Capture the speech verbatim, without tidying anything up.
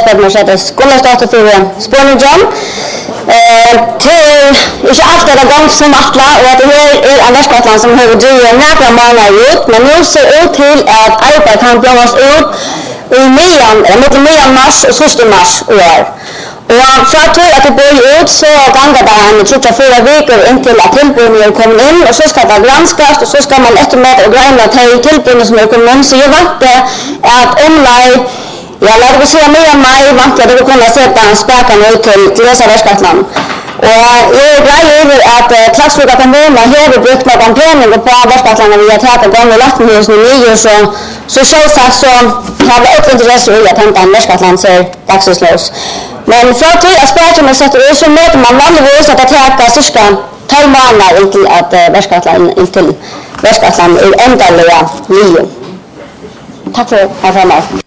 Lisbeth Mercedes Gunnarsdottir för spårningen. Till inte allt är gång som attla och att det här är en verksamhet som har drivit några månader ut, men nu ser ut till att arbetet kan blåas ut i medan, mot medan mars och sista mars år. Och för att att det börjar ut så gånger det en tror jag fyra veckor intill att tillbuden kommer in och så ska det granskas och så ska man eftermäta och granska till tillbuden som är kommit in. Så jag väntar att omlaj jag lärde mig säga mer än mig vant jag att kunna sätta en späkan ut till, till dessa verksamheten. Och jag är glad över att eh, Klagsvika kommun har brukt någon penning på verksamheten när vi har tagit gång och lagt med oss nio så så självsagt så har vi ett intresse i att hämta en verksamhet ser dagslös. Men för att jag spärrar mig så att så möter man vanligtvis att ta cirka tolv månader intill att eh, verksamheten intill verksamheten är ändliga nio. Tack för att ha varit med.